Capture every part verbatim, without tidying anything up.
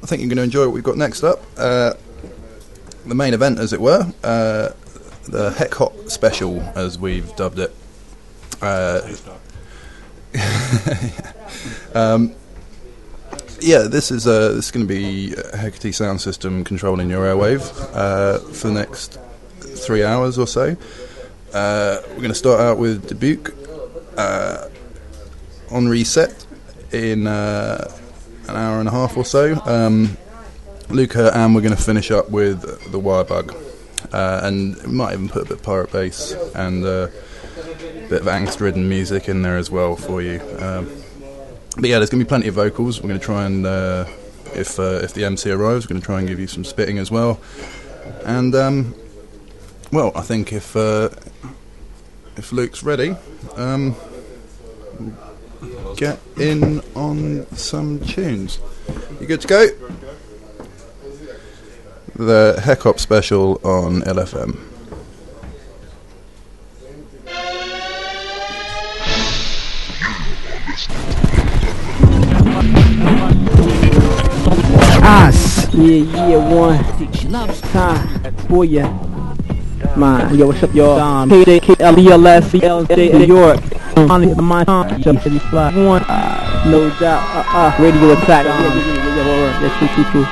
I think you're going to enjoy what we've got next up. Uh, the main event, as it were, uh, the Heck Hop Special, as we've dubbed it. Uh, um, yeah, this is uh, this is going to be Hecate Sound System controlling your airwave uh, for the next three hours or so. Uh, we're going to start out with Dubuque uh, on reset in uh, an hour and a half or so. Um, Luca, and we're going to finish up with the Wirebug, uh, and we might even put a bit of pirate bass and uh, a bit of angst-ridden music in there as well for you. Um, but yeah, there's going to be plenty of vocals. We're going to try and, uh, if uh, if the M C arrives, we're going to try and give you some spitting as well. And um, well, I think if uh, if Luke's ready, um, get in on some tunes. You good to go? The Heck Hop Special on L F M. Us, yeah, yeah, one time for ya. Man, yo, what's up, y'all? K J K L E L S L J New York. On the mind, jump to the fly. One, no doubt. Uh, uh, radio attack. Yeah, yeah, yeah, yeah, yeah, yeah, that's true, true, true.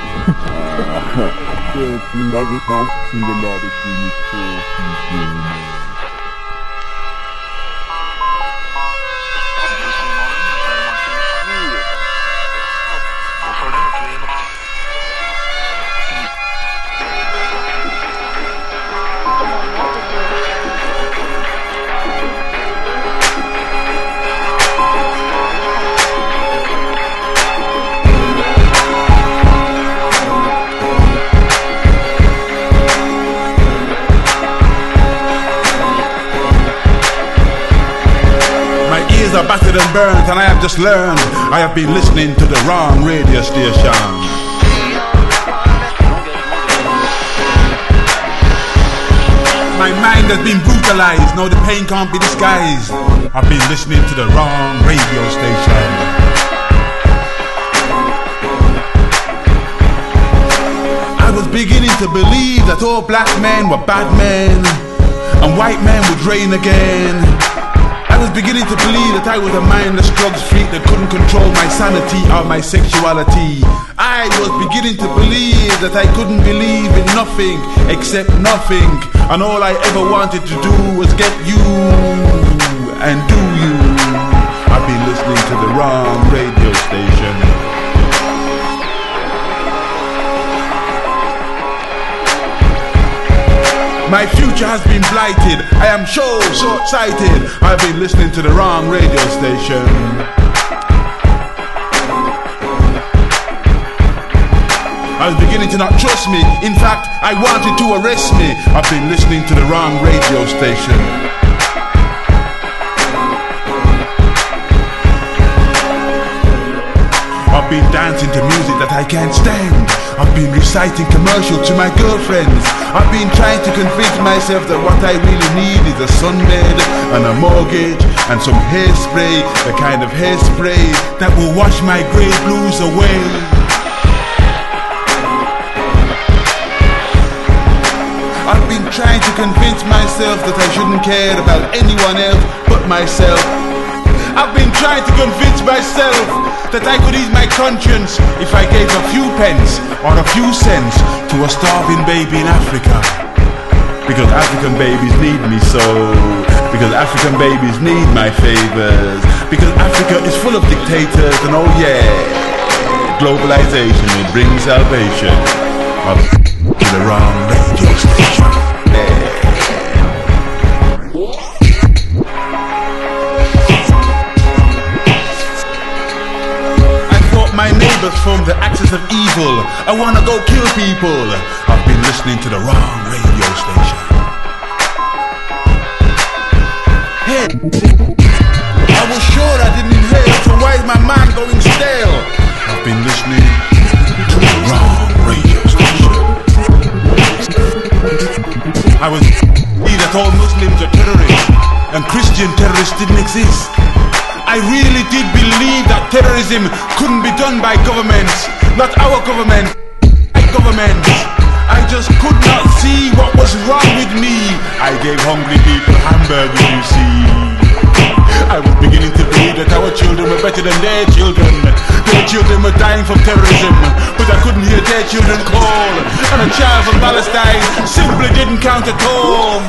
Are battered and burnt, and I have just learned I have been listening to the wrong radio station. My mind has been brutalized, now the pain can't be disguised. I've been listening to the wrong radio station. I was beginning to believe that all black men were bad men and white men would reign again. I was beginning to believe that I was a mindless drugs freak that couldn't control my sanity or my sexuality. I was beginning to believe that I couldn't believe in nothing except nothing, and all I ever wanted to do was get you and do you. I've been listening to the wrong radio station. My future has been blighted. I am so short-sighted. I've been listening to the wrong radio station. I was beginning to not trust me. In fact, I wanted to arrest me. I've been listening to the wrong radio station. I've been dancing to music that I can't stand. I've been reciting commercials to my girlfriends. I've been trying to convince myself that what I really need is a sunbed and a mortgage and some hairspray, the kind of hairspray that will wash my grey blues away. I've been trying to convince myself that I shouldn't care about anyone else but myself. I've been trying to convince myself that I could ease my conscience if I gave a few pence or a few cents to a starving baby in Africa. Because African babies need me so. Because African babies need my favors. Because Africa is full of dictators, and oh yeah, globalization will bring salvation. Up to the wrong radio station. My neighbors from the axis of evil. I wanna go kill people. I've been listening to the wrong radio station. Hey, I was sure I didn't inhale, so why is my mind going stale? I've been listening to the wrong radio station. I was that all Muslims are terrorists and Christian terrorists didn't exist. I really did believe that terrorism couldn't be done by governments, not our government, my government. I just could not see what was wrong with me. I gave hungry people hamburgers, you see. I was beginning to believe that our children were better than their children. Their children were dying from terrorism, but I couldn't hear their children call. And a child from Palestine simply didn't count at all.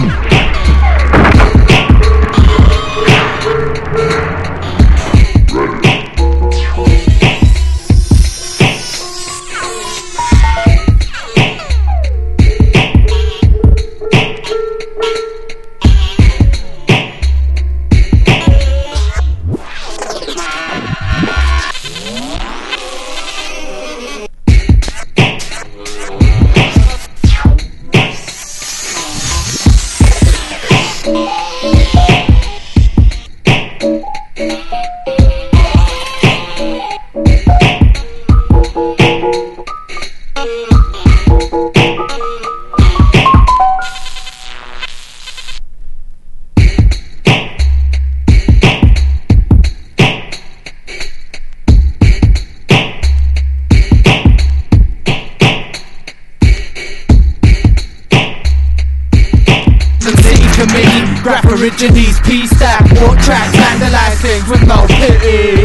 Graph origines, P-stack, walk tracks, vandalize things with no pity.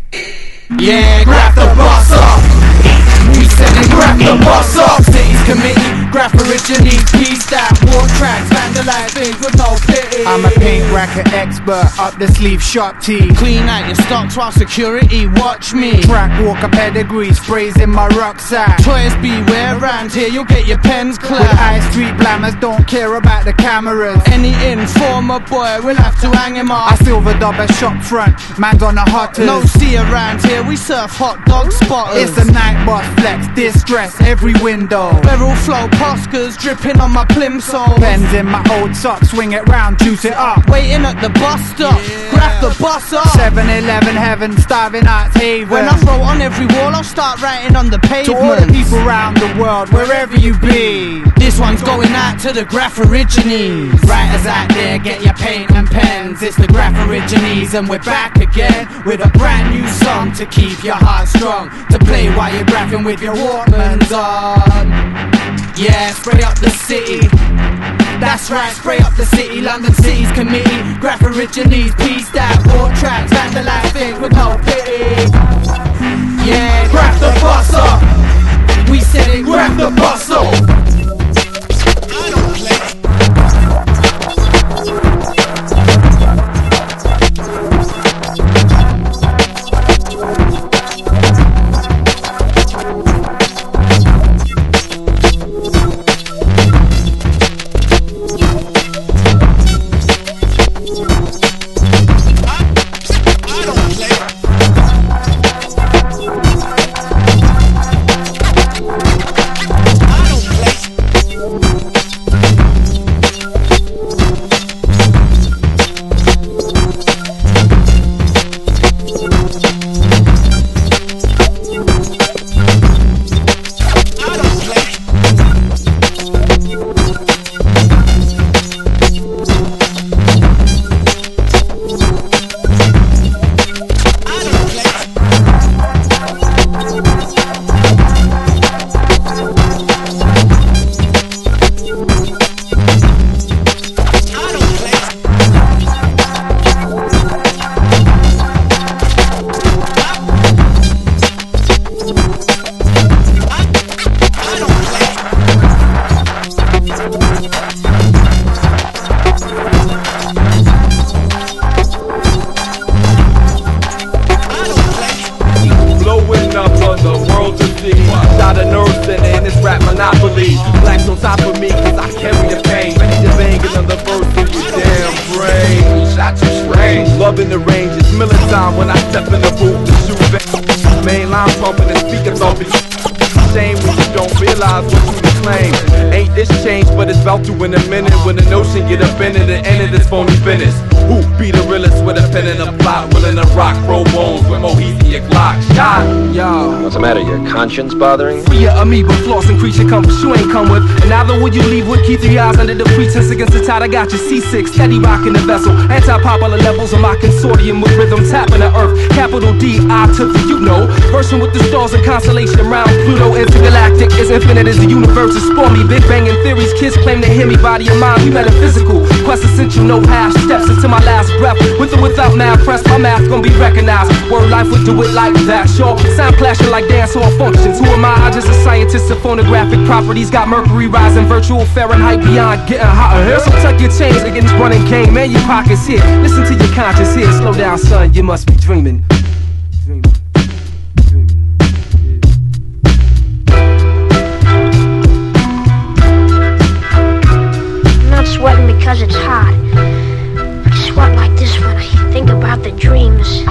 Yeah, graph the boss up. We said it, graph the boss up. Cities committee, graph origines, P-stack, walk tracks, vandalize things with no pity. I'm a paint racket expert, up the sleeve, sharp tee. Clean out your stocks while security watch me. Track walker pedigree, sprays in my rucksack. Toys beware, round here you'll get your pens With clapped. high street blammers, don't care about the cameras. Any informer boy, we'll have to hang him I up. silver dub a shop front, man's on the hottest. No see around here, we serve hot dog spotters. It's a night boss flex, distress every window. Barrel flow Poscas dripping on my plimsoll. Pens in my old socks, swing it round, juice it up. Waiting at the bus stop, grab the bus up. seven eleven heaven, starving arts haven. When I throw on every wall, I'll start writing on the To all the pavement. people round the world, wherever you be. This one's going out to the graph origines. Writers out there, get your paint and pens. It's the graph origines, and we're back again with a brand new song to keep your heart strong. To play while you're graphing with your Walkmans on. Yeah, spray up the city. That's right, spray up the city. London City's committee, graph origines, P-stack, walk tracks, vandalize things with no pity. Yeah, graph the boss up. We said it, graph the boss up. monopoly. Blacks on top of me, cause I carry the pain. Ready to bang another verse in your damn brain. Shot too strange. Loving the range, it's Miller time when I step in the booth to shoot back. Main line pumping and speakers off it. Shame when you don't realize what you claim. ain't this change, but it's about to in a minute. When the notion get up in it, the end of this phony business. Who be the realest with a pen and a plot? Willing to rock, throw bones with Moheed your Glock. Shot, yo. What's the matter? Your conscience bothering you? Free your amoeba, floss and creature comforts you ain't come with. And either would you leave with, keep your eyes under the pretense against the tide. I got you seasick, steady rocking the vessel. Anti-popular levels of my consortium with rhythm tapping the earth. Capital D, I took the you know. Versing with the stars and constellation round Pluto. Intergalactic, as infinite as the universe is for me. Big banging theories, kids claim to hear me. Body and mind, we metaphysical. Quest essential, no half steps into my last breath. With or without math, press my math gonna be recognized. Word life would do it like that. Sure, sound clashing like dance hall functions. Who am I? I just a scientist of phonographic properties. Got mercury rising, virtual Fahrenheit beyond getting hotter here. So tuck your chains against running game, man. Your pockets here. Listen to your conscience here. Slow down, son. You must be dreaming. Dreaming. Sweating because it's hot. I sweat like this when I think about the dreams.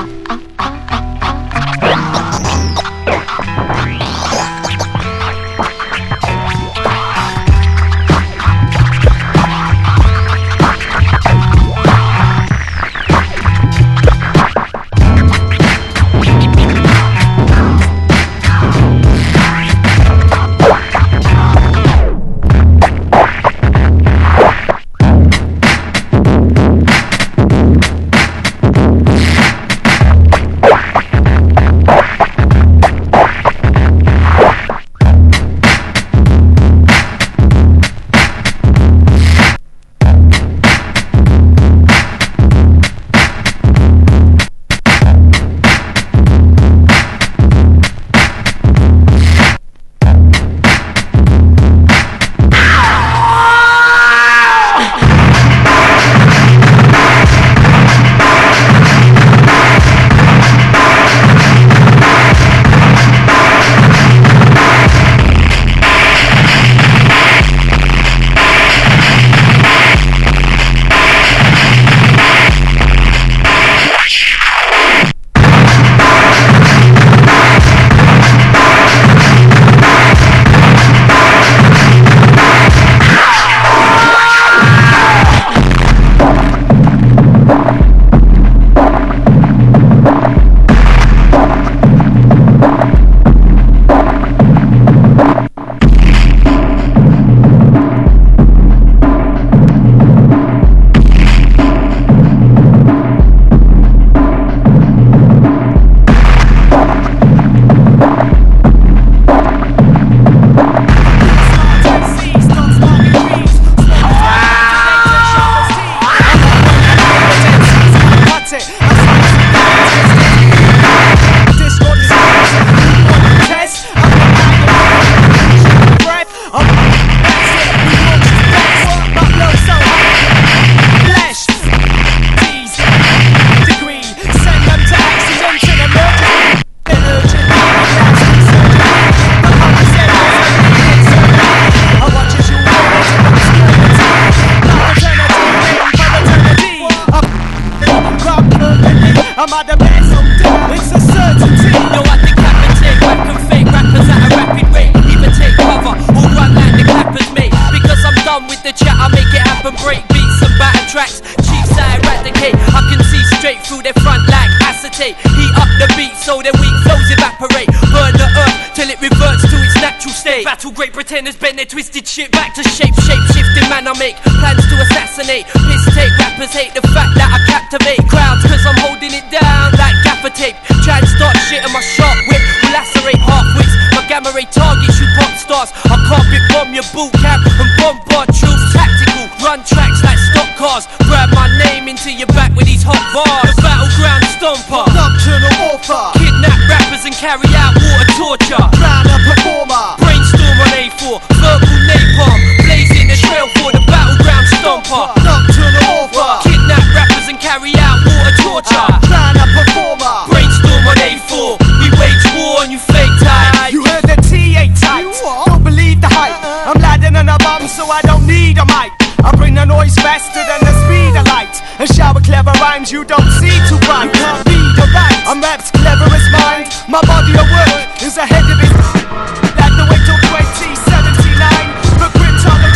Great pretenders bend their twisted shit back to shape, shape shifting man. I make plans to assassinate, piss take rappers hate the fact that I captivate crowds cause I'm holding it down like gaffer tape. Try and start shit and my sharp whip will lacerate heart wits. My gamma ray targets you pop stars. I carpet bomb your boot camp and bombard troops. Tactical run tracks like stock cars. Grab my name into your back with these hot bars. The battleground stomper, nocturnal author. Kidnap rappers and carry out water torture. Crown a performer. Brainstorm on A four, verbal napalm, blazing the trail for the battleground stomper. Nocturnal author. Kidnap rappers and carry out water torture. Crown a performer. Brainstorm on A four. We wage war on you fake type. You heard the T eight type. Don't believe the hype. I'm ladding on a bomb so I don't need a mic. I bring the noise faster than the speed of light. And shower clever rhymes you don't see too bright. You can't read or write. I'm rap's cleverest mind. My body of work is ahead of it. Like the way till twenty seventy-nine. The grit on the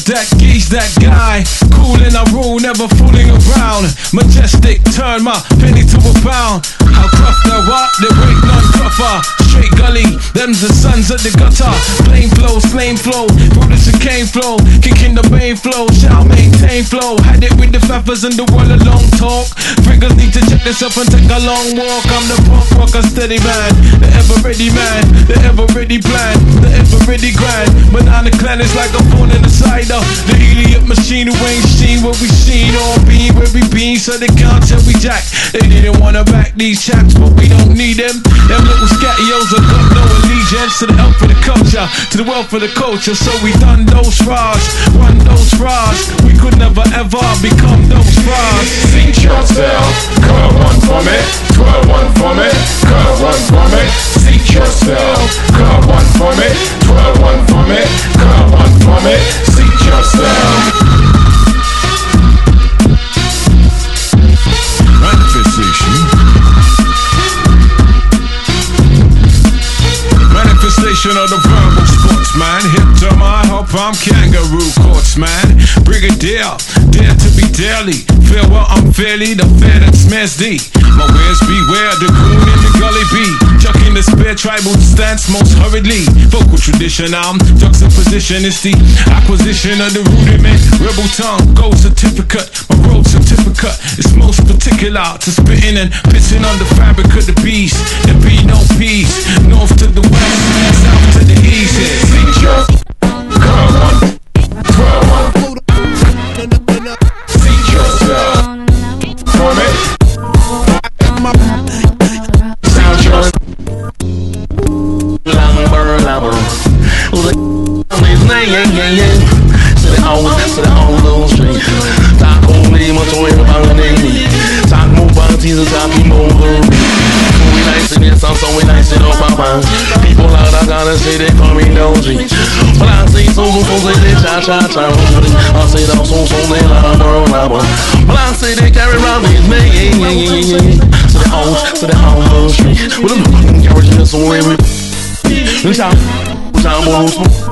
that, gauge that guy. Cool in a rule, never fooling around. Majestic, turn my penny to a pound. How cruff the what? They break none cruffer. Straight gully, them's the sons of the gutter. Plain flow, slain flow, Brutus and Kane flow. Kicking the main flow, shall maintain flow. Had it with the feathers and the world a long talk. Fingers need to check this up and take a long walk. I'm the punk rocker, steady man, the ever ready man, the ever ready plan, the ever ready grind. Banana clan is like a phone in the cider. The Elliot machine who ain't seen what we seen. All being where we been, so they can't tell we jack. They didn't wanna back these chaps, but we don't need them. Them little scattios have got no allegiance to the health of the culture, to the wealth of the culture. So we done those frauds, run those frauds. We could never ever become those frauds. Seek yourself, curve one for me, twirl one for me, curve one for me. Seek yourself, curve one for me, twirl one for me, curve one for me. Seek yourself. Manifestation. Manifestation of the verbal sports, man. Hip to my hop, I'm kangaroo courts, man. Brigadier, dare to be daily. Feel what I'm fairly, the fair that smears thee. My wares beware, the goon in the gully bee. Chucking the spare tribal stance most hurriedly. Vocal tradition, I'm juxtaposition. It's the acquisition of the rudiment. Rebel tongue, gold certificate. My road certificate is most particular to spitting and pissing on the fabric of the beast. There be no peace. North to the west, south to the east. Seek your come on, twirl one. Seek yourself. For me. Sound your Lamber, lamber. Yeah, yeah, yeah. So they all, so they all those streets. Talk only, much away about the name. Talk more about Jesus, talk more over me. We nice in this, I'm so we nice in our papa. People out, I gotta say they call me nosy. But I say so, so, so, they cha cha cha. I say that so, so, they lamber, lamber. But I say they carry around these men, yeah, yeah, yeah, yeah. So they all, so they all those streets. With them carriage in this way, we. Ciao, ciao, ciao, ciao.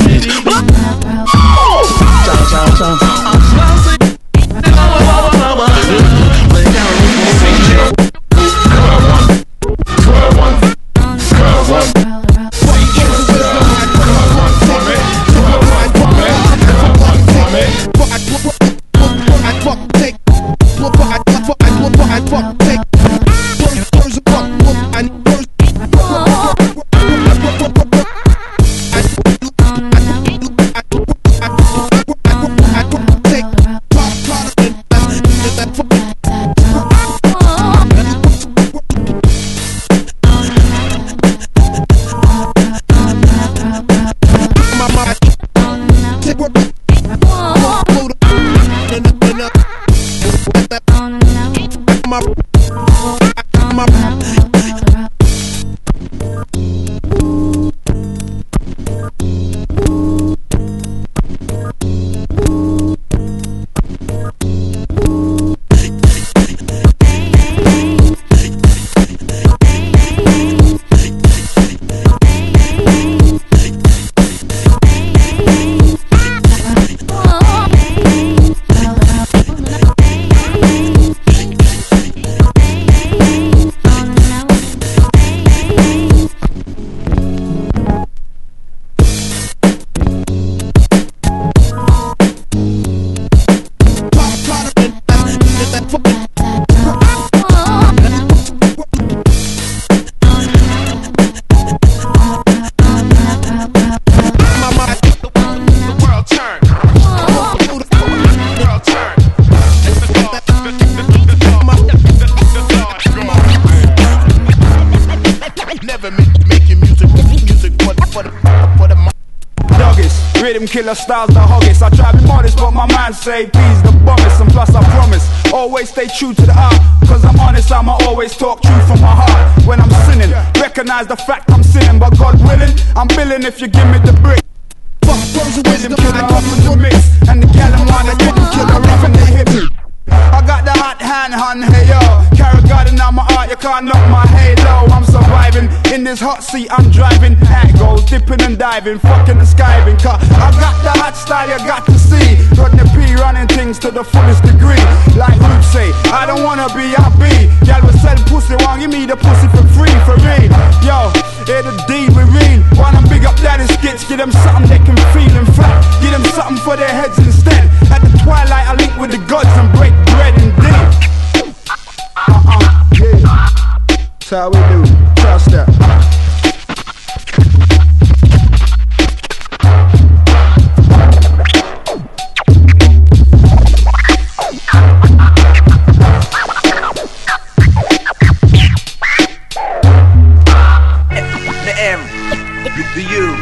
Killer styles the hoggest. I try to be modest, but my mind say P's the bombest. And plus I promise, always stay true to the art. Cause I'm honest, I'ma always talk true from my heart. When I'm sinning, recognize the fact I'm sinning. But God willing, I'm billing if you give me the brick. Fuck bros with them, killer up in the mix. And the gal and wine, I couldn't kill her up and they hit me. I got the hot hand, hun, hey yo. Carry God in my heart, you can't knock my halo. I'm surviving in this hot seat, I'm driving. Hat goes dipping and diving, fucking the skiving. Cause I got the hot style you got to see. Rodney P running things to the fullest degree. Like Luke say, I don't wanna be, I be. Y'all will sell pussy, want give me the pussy for free, for real. Yo, here the deed we real. Wanna big up daddy skits, give them something they can feel. In fact, give them something for their heads instead. At the twilight I link with the gods and break bread indeed. Uh-uh, yeah. That's how we do, trust that. The U,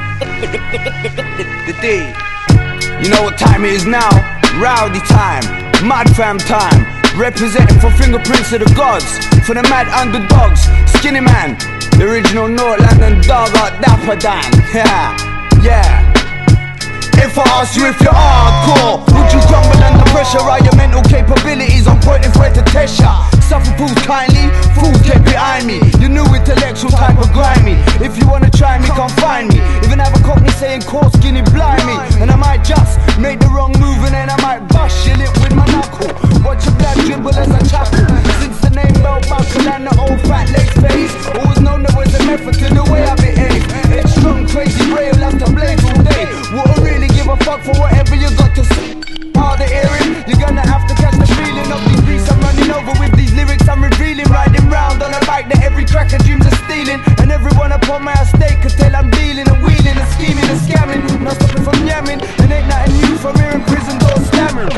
the D. You know what time it is now? Rowdy time, mad fam time. Representing for fingerprints of the gods, for the mad underdogs. Skinny man, the original North London dog art Dapper Dan. Yeah, yeah. If I ask you if you're hardcore, would you crumble under pressure? Are your mental capabilities on point if we're to test ya? Suffer fools kindly, fools get behind me. The new intellectual type of grimy. If you wanna try me, come find me. Even have a cockney saying cold skinny blind me. And I might just make the wrong move and then I might bust your lip with my knuckle. Watch your blood dribble as I chuckle. Since the name Bell Buckle and the old fat leg face, always known there was a method to the way I behave. It's strong, crazy, brave, love to blaze all day. What I really give a fuck for whatever you got to say. Hard to hear it, you're gonna have to catch the feeling of these beats I'm running over with these lyrics I'm revealing. Riding round on a bike that every cracker dreams of stealing. And everyone upon my estate could tell I'm dealing and wheeling and scheming and scamming. Not stopping from yamming, and ain't nothing new from here in prison doors stammering.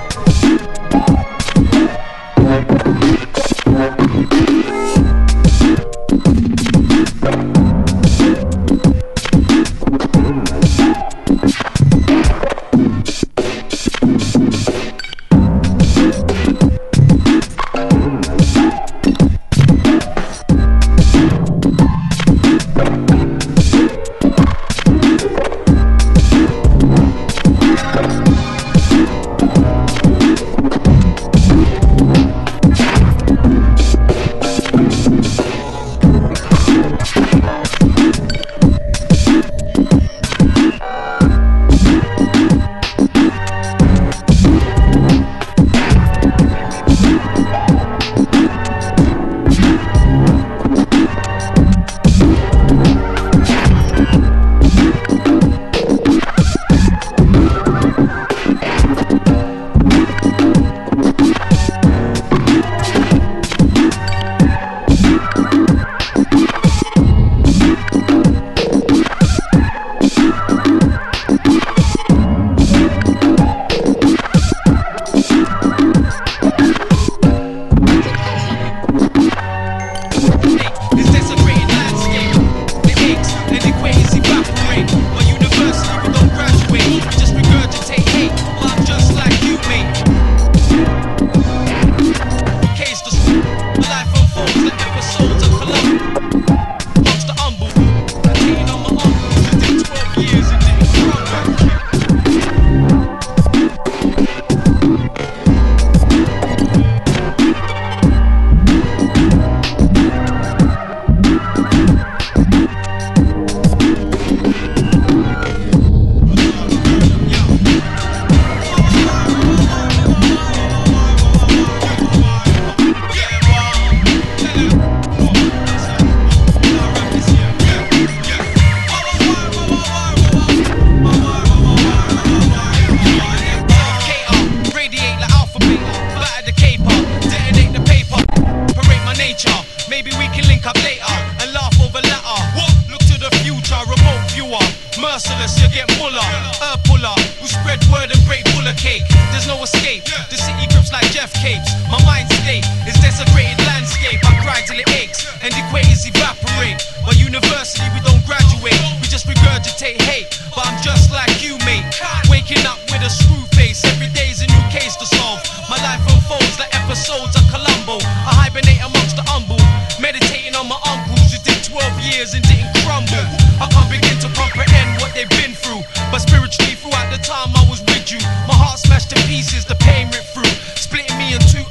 merciless, you get muller, herb puller, who spread word and break fuller cake. There's no escape, the city grips like Jeff Capes. My mind state is desecrated landscape. I cry till it aches, and equators evaporate. By university we don't graduate, we just regurgitate hate. But I'm just like you, mate, waking up with a screw face. Every day's a new case to solve. My life unfolds like episodes of Columbo. I hibernate amongst the humble, meditating on my uncles who did twelve years and didn't crumble. I can't begin to comprehend what they've been through, but spiritually throughout the time I was with you, my heart smashed to pieces, the pain ripped through, splitting me in two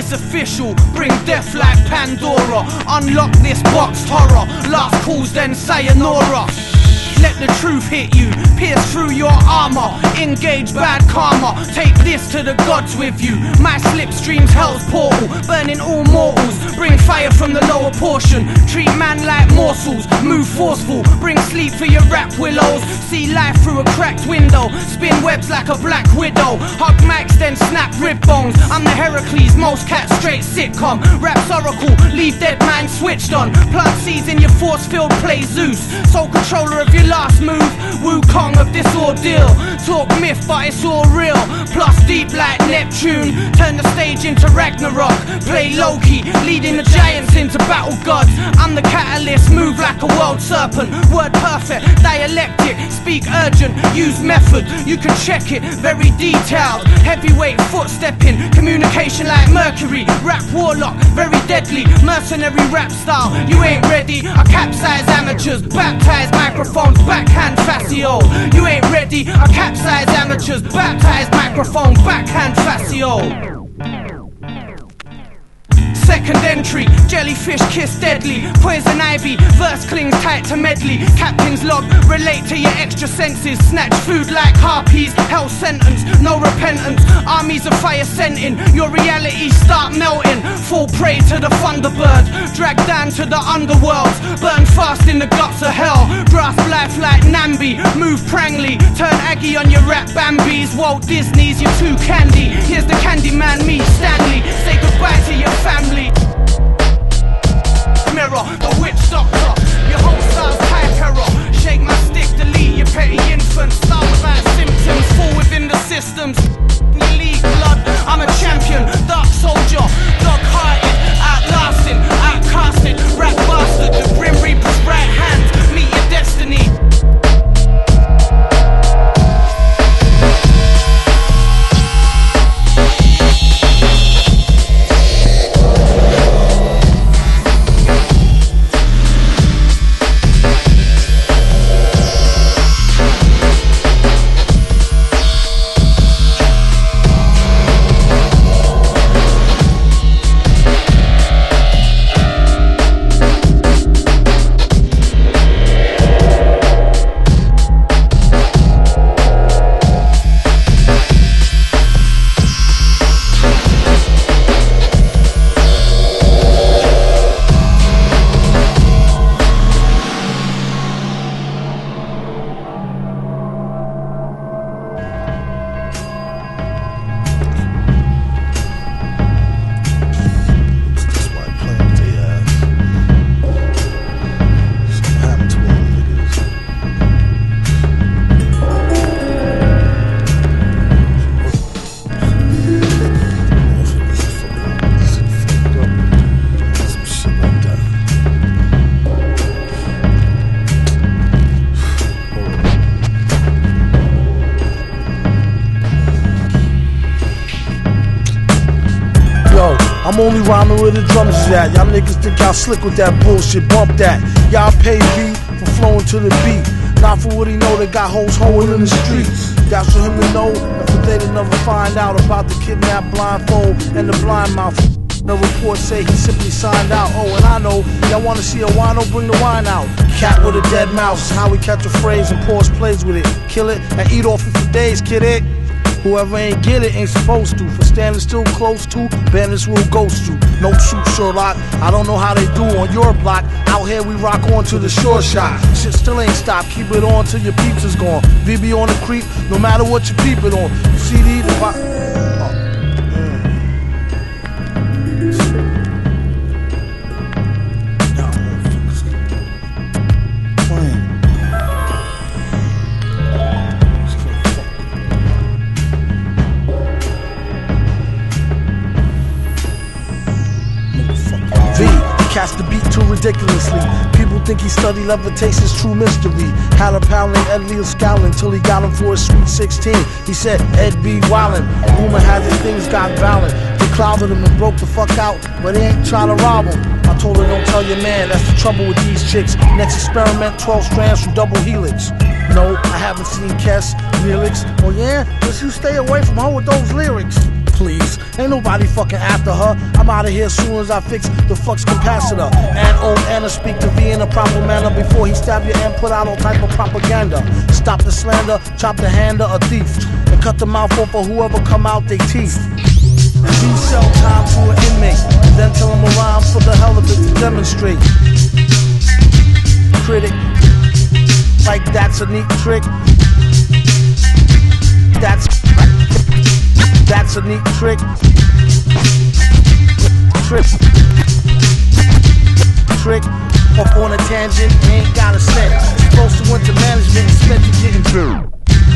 it's official. Bring death like Pandora. Unlock this boxed horror. Last calls, then sayonara. Let the truth hit you, pierce through your armor. Engage bad karma, take this to the gods with you. My slipstream's hell's portal, burning all mortals. Bring fire from the lower portion, treat man like morsels. Move forceful, bring sleep for your rap willows. See life through a cracked window, spin webs like a black widow. Hug mics then snap rib bones. I'm the Heracles, most cats straight sitcom. Rap's oracle, leave dead man switched on. Plant seeds in your force-filled play Zeus, sole controller of your last move, Wukong of this ordeal. Talk myth but it's all real, plus deep like Neptune. Turn the stage into Ragnarok, play Loki, leading the giants into battle gods. I'm the catalyst, move like a world serpent. Word perfect, dialectic, speak urgent, use method. You can check it, very detailed. Heavyweight footstepping, communication like Mercury. Rap warlock, very deadly, mercenary rap style. You ain't ready, I capsize amateurs, baptize microphones, backhand fascio. You ain't ready, I capsize amateurs, baptize microphones, backhand fascio. Second entry, jellyfish kiss deadly. Poison ivy, verse clings tight to medley. Captain's log, relate to your extra senses. Snatch food like harpies, hell sentence, no repentance. Armies of fire sent in, your reality start melting. Fall prey to the thunderbird, drag down to the underworlds. Burn fast in the guts of hell, grasp life like Nambi. Move prangly, turn Aggie on your rap Bambies. Walt Disney's, you're too candy. Here's the candy man, me, Stanley. Say goodbye to your family. Mirror, the witch doctor, your whole style's high peril. Shake my stick, delete your petty infants. Start without symptoms, fall within the systems. You league blood, I'm a champion, dark soldier, dog-hearted, outlasting, outcasted, rap bastard. The grim reaper's right hand, meet your destiny. I'm only rhyming where the drums is at. Y'all niggas think y'all slick with that bullshit, bump that. Y'all pay B for flowing to the beat, not for what he know that got hoes hoeing in the streets. That's for him to know, and for they to never find out about the kidnapped blindfold and the blind mouth. The reports say he simply signed out. Oh, and I know y'all wanna see a wino, bring the wine out. Cat with a dead mouse is how we catch a phrase and pause plays with it. Kill it and eat off it for days, kid it. Whoever ain't get it ain't supposed to. For standing still close to, bandits will ghost you. No shoot Sherlock, I don't know how they do on your block. Out here we rock on to the short shot. Shit still ain't stopped, keep it on till your peeps is gone. B B on the creep, no matter what you peep it on. C D, oh. Cast the beat too ridiculously. People think he studied levitation's true mystery. Had a pal named Ed Leo scowling till he got him for a sweet sixteen. He said Ed be wildin'. Rumor has it things got violent. They clouded him and broke the fuck out, but they ain't trying to rob him. I told her don't tell your man, that's the trouble with these chicks. Next experiment, twelve strands from double helix. No, I haven't seen Kes, lyrics. Oh yeah? Just you stay away from her with those lyrics. please. Ain't nobody fucking after her. I'm out of here as soon as I fix the flux capacitor. And old Anna speak to V in a proper manner before he stab you and put out all type of propaganda. Stop the slander, chop the hand of a thief, and cut the mouth off of whoever come out they teeth. Leave cell time to an inmate, and then tell him a rhyme for the hell of it to demonstrate. Critic, like that's a neat trick. That's that's a neat trick. Trick, trick. Up on a tangent, ain't got a cent. Supposed to went to management and spent it getting through.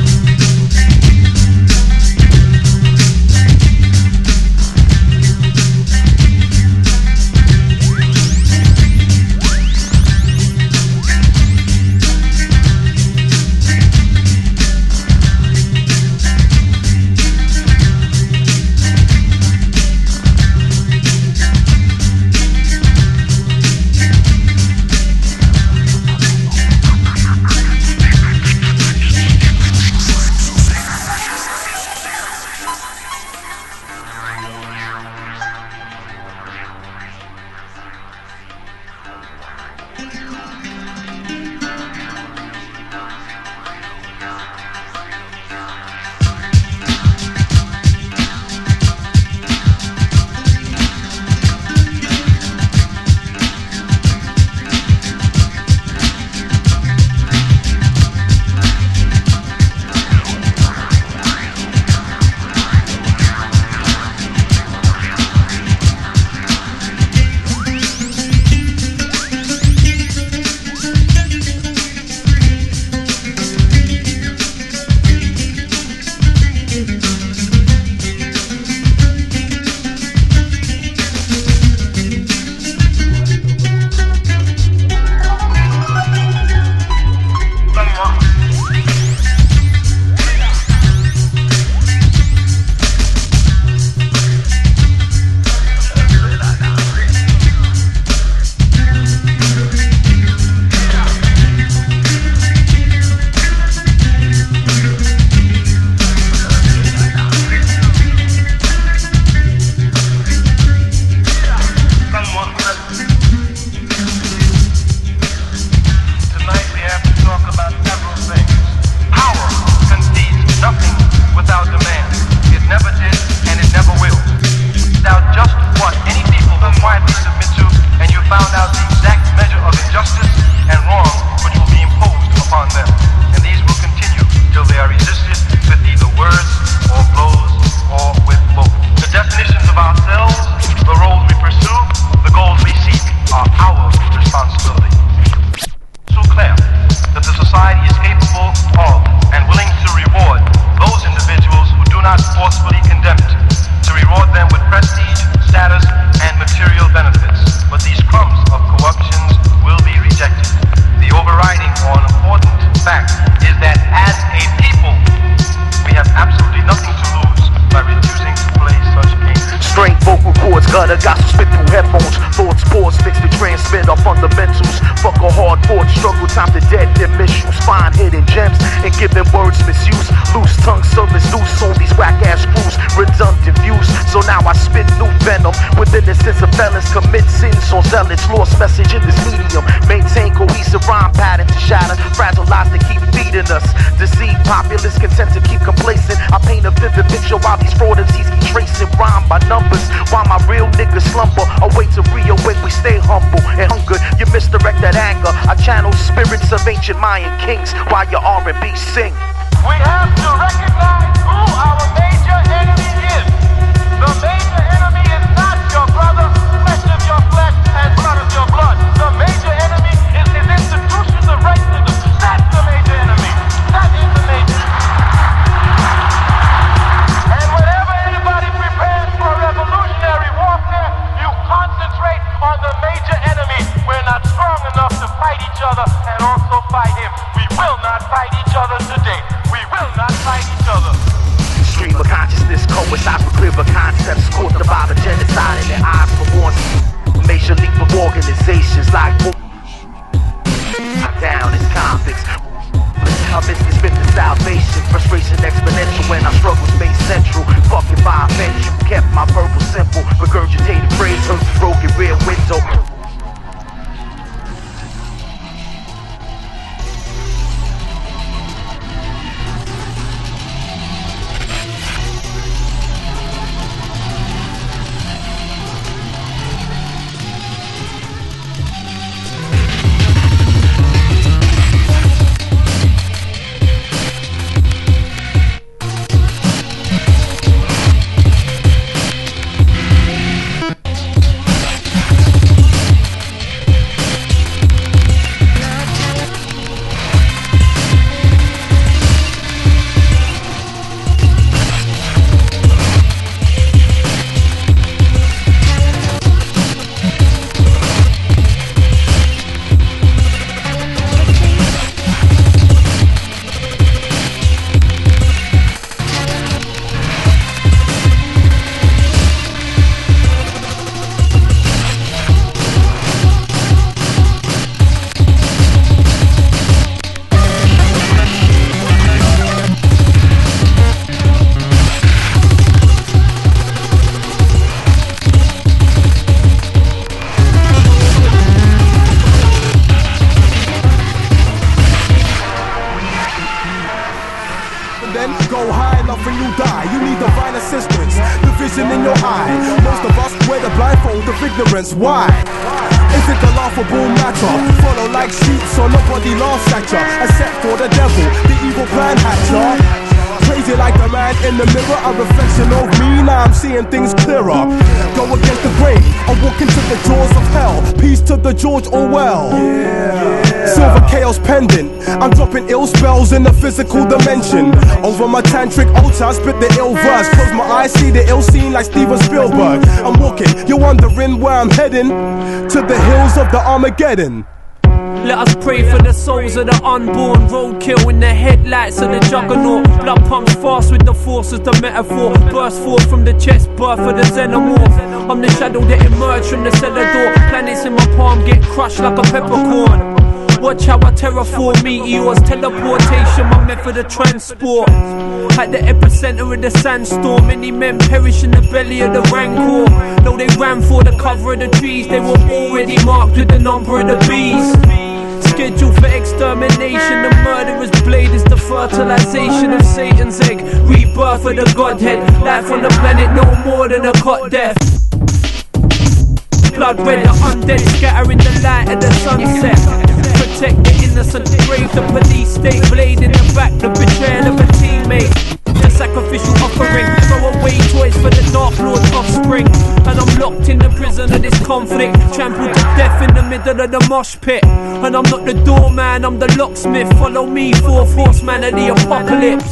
Gutter got some spit through headphones. Thoughts pause, fix the transmit our fundamentals. Fuck a hard fought struggle, time to dead them issues. Find hidden gems and give them words misuse. Loose tongue service loose on these whack ass crews. Redundant views, so now I spit new venom. Within the sense of felons commit sins on zealots. Lost message in this medium. Maintain cohesive rhyme pattern to shatter. Fragile lies to keep feeding us. Deceive populace content to keep complacent. I paint a vivid picture while these fraud M Cs keep tracing rhyme by numbers. While my real niggas slumber, away to reawake, we stay humble and hungered. You misdirect that anger. I channel spirits of ancient Mayan kings while your R and B sing. We have to recognize who our major enemy is. The major enemy is not your brother, flesh of your flesh and blood of your blood. The major enemy is his institutions of racism. That's the major enemy. That is the major. And whenever anybody prepares for revolutionary warfare, you concentrate on the major enemy. We're not strong enough to fight each other and also fight him. We will not fight each other today. We will not fight each other. Stream of consciousness coincides with clearer concepts. Caught the vibe of genocide in their eyes for once. Major leap of organizations like down as convicts. I miss this bit of salvation. Frustration exponential when our struggles made central. Fucking by eventual. braids, Herbie broken rear window. Why? Is it the laughable matter? Follow like sheep so nobody laughs at ya, except for the devil, the evil plan hatcher. Crazy like the man in the mirror, a reflection of me, now I'm seeing things clearer. Go against the grain, I walk into the jaws of hell. Peace to the George Orwell. Yeah. Silver chaos pendant, I'm dropping ill spells in the physical dimension. Over my tantric altar, I spit the ill verse. Close my eyes, see the ill scene like Steven Spielberg. I'm walking, you're wondering where I'm heading, to the hills of the Armageddon. Let us pray for the souls of the unborn. Roadkill in the headlights of the juggernaut. Blood pumps fast with the force of the metaphor. Burst forth from the chest, birth of the xenomorph. I'm the shadow that emerged from the cellar door. Planets in my palm get crushed like a peppercorn. Watch how I terraform meteors. Teleportation, my method of transport. At the epicenter of the sandstorm, many men perish in the belly of the rancor. Though they ran for the cover of the trees, they were already marked with the number of the beast. Scheduled for extermination, the murderer's blade is the fertilization of Satan's egg. Rebirth of the Godhead, life on the planet no more than a cot death. Blood red, the undead scatter in the light of the sunset. Protect the innocent, brave the police state. Blade in the back, the betrayal of a teammate. The sacrificial offering, throw away toys for the Dark Lord's offspring. And I'm locked in the prison of this conflict, trampled to death in the middle of the mosh pit. And I'm not the doorman, I'm the locksmith. Follow me, fourth horseman of the apocalypse.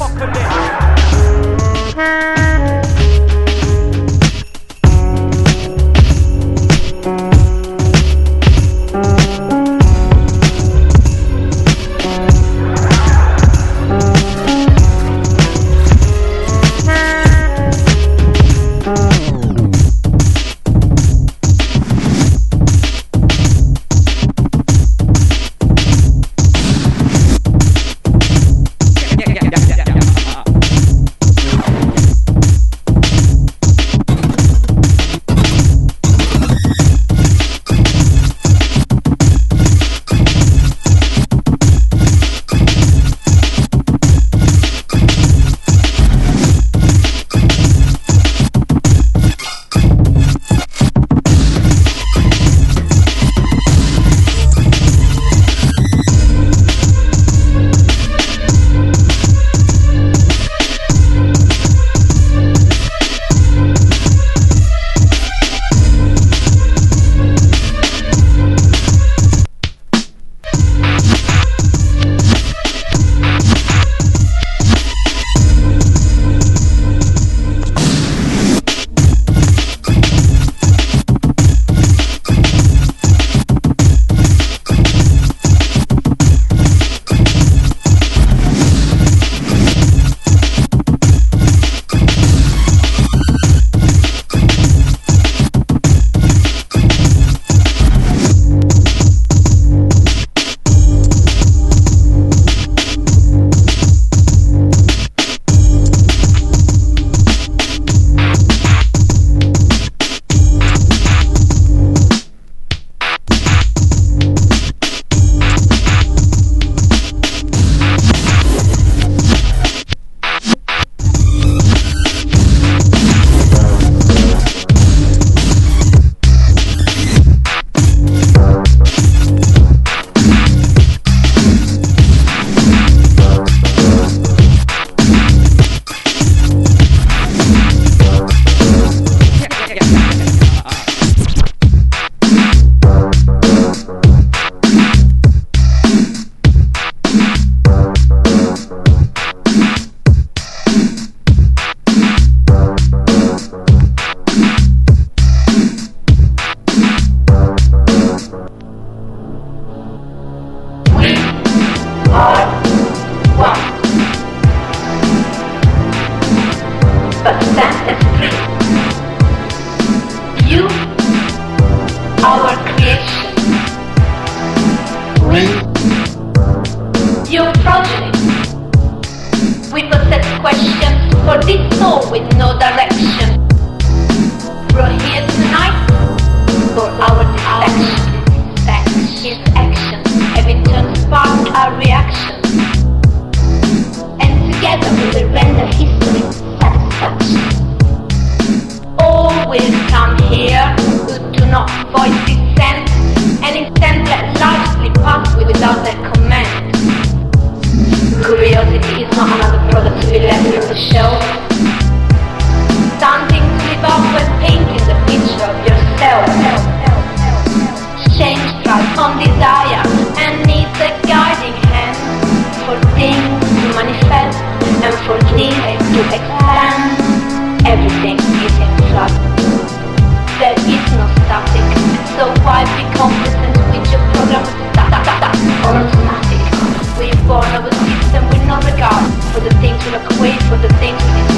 who do not voice dissent, and instead let life slip past without their command. Curiosity is not another product to be left on the shelf. Something to live up when painting the picture of yourself. Change thrives on desire and needs a guiding hand for things to manifest and for things to expand. Everything is in flux. There is no static, so why be complacent with your program or automatic? We're born of a system with no regard for the things we look away, for the things we desire.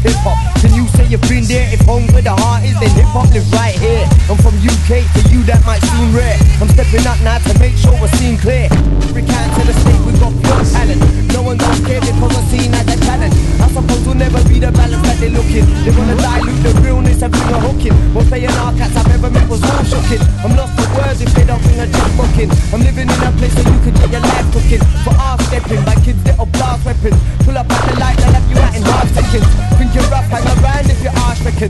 hip-hop. Can you say you've been there? If home where the heart is, then hip-hop live right here. I'm from U K, to you that might seem rare. I'm stepping up now to make sure we're seen clear. Every can to the state, we've got pure talent. No one don't care because we're seen as a talent. I suppose we'll never be the balance that they're looking. They wanna dilute the realness and bring a hook in. Well, playing our cats I've ever met was all shocking. I'm lost for words if they don't bring a check booking. I'm living in a place where you can get your life cooking. For our stepping by kids little blast weapons. Pull up at the light, they'll have you out in half seconds. Think you're rough, hang around if you're arse reckon.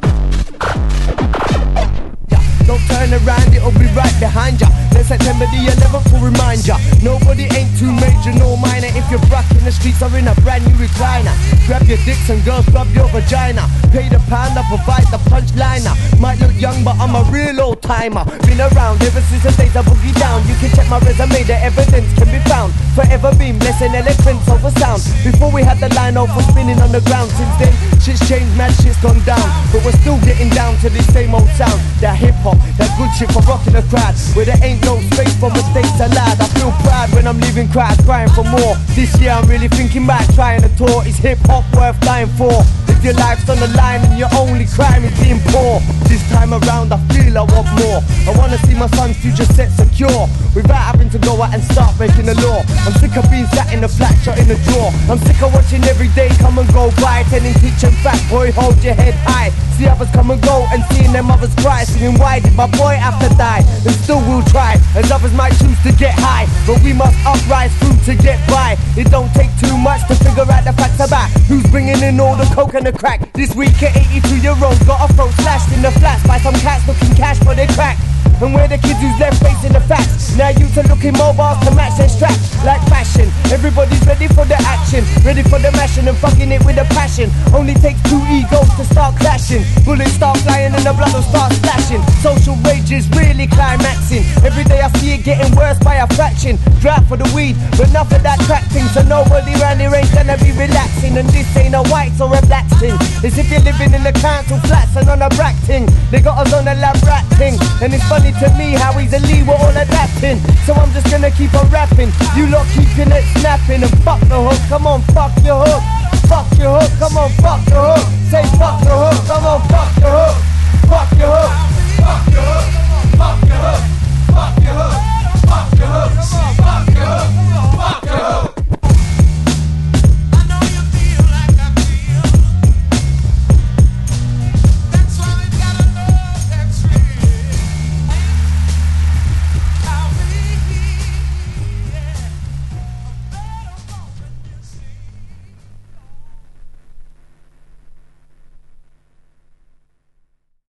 Don't turn around, it'll be right behind ya. Then September the eleventh will remind ya. Nobody ain't too major, no minor. If you're brack in the streets or in a brand new recliner, grab your dicks and girls, rub your vagina. Pay the pound, I provide the punchliner. Might look young, but I'm a real old timer. Been around ever since the days I boogie down. You can check my resume, the evidence can be found. Forever been blessing eloquence over sound. Before we had the line over spinning on the ground. Since then, shit's changed, mad shit's gone down. But we're still getting down to this same old sound. That hip hop, that good shit for rocking the crowd. Where there ain't no space for mistakes allowed. I feel proud when I'm leaving crowds crying for more. This year I'm really thinking back, trying to tour. Is hip hop worth dying for? If your life's on the line and your only crime is being poor, this time around I feel I want more. I wanna see my son's future set secure without having to go out and start breaking the law. I'm sick of being sat in the flat shut in the drawer. I'm sick of watching every day come and go by, telling teaching fat boy hold your head high. See others come and go and seeing them others cry, singing why did my boy have to die? And still we'll try, as others might choose to get high, but we must uprise through to get by. It don't take too much to figure out the facts about who's bringing in all the coke and the crack. This week at eighty-two year olds got a throat slashed in the flats by some cats looking cash for their crack. And we're the kids who's left facing the facts. Now you to looking mobiles to match their straps like fashion. Everybody's ready for the action, ready for the mashing and fucking it with a passion. Only takes two egos to start clashing. Bullets start flying and the blood will start splashing. Social rage is really climaxing. Every day I see it getting worse by a fraction. Drought for the weed, but enough of that track thing. So nobody round here ain't gonna be relaxing. And this ain't a white or a black thing. It's if you're living in the council flats and on a brack thing. They got us on a lab rat thing. And it's funny to me how easily we're all adapting. So I'm just gonna keep on rapping. You lot keeping it snapping. And fuck the hook, come on, fuck your hook. Fuck your hook, come on, fuck the hook. Say fuck